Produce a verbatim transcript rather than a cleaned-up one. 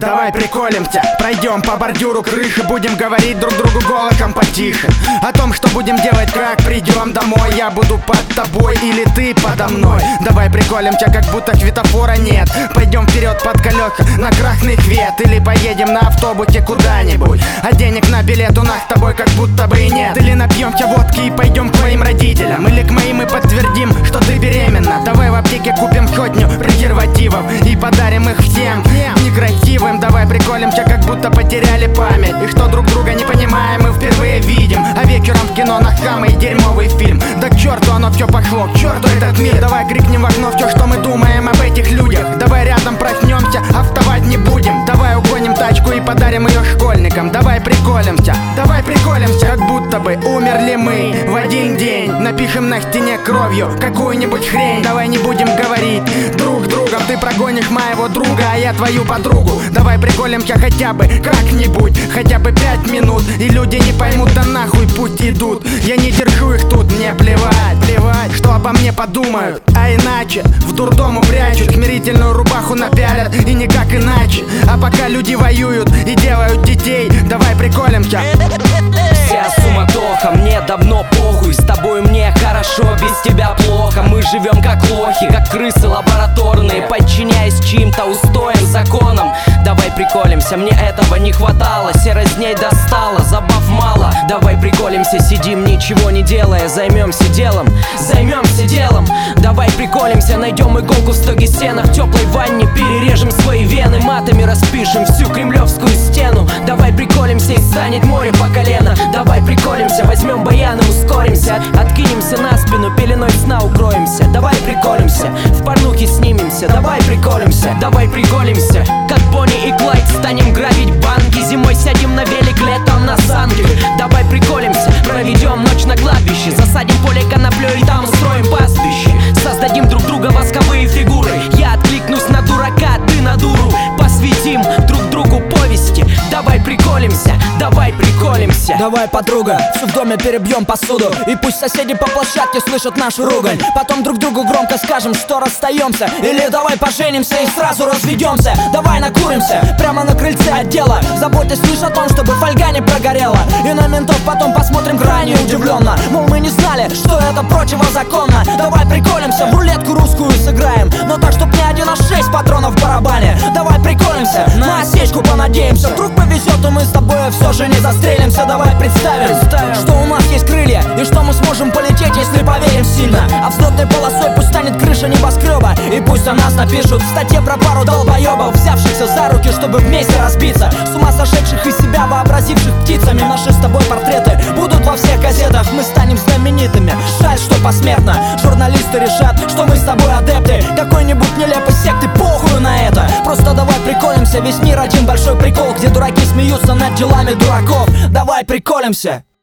Давай приколимся, пройдем по бордюру крыши, будем говорить друг другу голосом потише о том, что будем делать, как придем домой. Я буду под тобой или ты подо мной. Давай приколимся, как будто светофора нет. Пойдем вперед под колеса на красный свет, или поедем на автобусе куда-нибудь, а денег на билет у нас с тобой как будто бы и нет. Или напьемся водки и пойдем к твоим родителям, или к моим и подтвердим, что ты беременна. Давай в аптеке купим сотню презервативов и подарим их всем некрасивым. Давай приколимся, как будто потеряли память, и что друг друга не понимаем, мы впервые видим. А вечером в кино на самый дерьмовый фильм. Да к черту оно все пошло, к черту этот мир. Давай крикнем в окно все, что мы думаем об этих людях. Давай рядом проснемся, а вставать не будем. Давай угоним тачку и подарим ее школьникам. Давай приколимся, давай приколимся, как будто бы умерли мы в один день. Напишем на стене кровью какую-нибудь хрень. Давай не будем говорить друг с другом: ты прогонишь моего друга, а я твою подругу. Давай приколимся хотя бы как-нибудь, хотя бы пять минут, и люди не поймут, да нахуй пусть идут. Я не держу их тут, мне плевать, плевать, что обо мне подумают. А иначе в дурдом упрячут, смирительную рубаху напялят, и никак иначе. А пока люди воюют и делают детей, давай приколимся. Вся суматоха, мне давно похуй. С тобой мне хорошо, без тебя плохо. Мы живем как лохи, как крысы лабораторные, подчиняясь чьим-то устоям, законам. Давай приколимся, мне этого не хватало. Серость дней достала, забав мало. Давай приколимся, сидим ничего не делая, займемся делом, займемся делом. Давай приколимся, найдем иголку в стоге сена, в теплой ванне перережем свои вены, матами распишем всю кремлевскую стену. Давай приколимся, и станет море по колено. Давай приколимся, возьмем баян и ускоримся, откинемся на спину, пеленой сна укроемся. Давай приколимся, в порнухе снимемся. Давай приколимся, давай приколимся, как Бонни и Клайд станем грабить банки. Зимой сядем на велик, летом на санки. Давай приколимся, проведем ночь на кладбище, засадим поле коноплей и там устроим пастбище. Создадим друг друга восковые фигуры. Я откликнусь на дурака, ты на дуру. Посвятим друг другу повести. Давай приколимся, давай приколимся. Давай, подруга, в доме перебьем посуду, и пусть соседи по площадке слышат нашу ругань. Потом друг другу громко скажем, что расстаемся. Или давай поженимся и сразу разведемся. Давай накуримся прямо на крыльце отдела, заботясь лишь о том, чтобы фольга не прогорела. И на ментов потом посмотрим крайне удивленно, мол, мы не знали, что это противозаконно. Давай приколимся, в рулетку русскую сыграем, но так, чтоб не один, а шесть патронов в барабане. Давай приколимся, на осечку понадеемся. Вдруг повезет, и мы с тобой все же не застрелимся. Давай представим, что у нас есть крылья, и что мы сможем полететь, если поверим сильно. А взлетной полосой пусть станет крыша небоскреба, и пусть о нас напишут в статье про пару долбоебов, взявшихся за руки, чтобы вместе разбиться. С ума сошедших из себя вообразивших птицами. Наши с тобой портреты будут во всех газетах, мы станем знаменитыми. Жаль, что посмертно журналисты решат, что мы с тобой адепты какой-нибудь нелепой секты. Похуй на это, просто давай приколимся. Весь мир один большой прикол, где дураки смеются над делами дураков. Давай приколимся.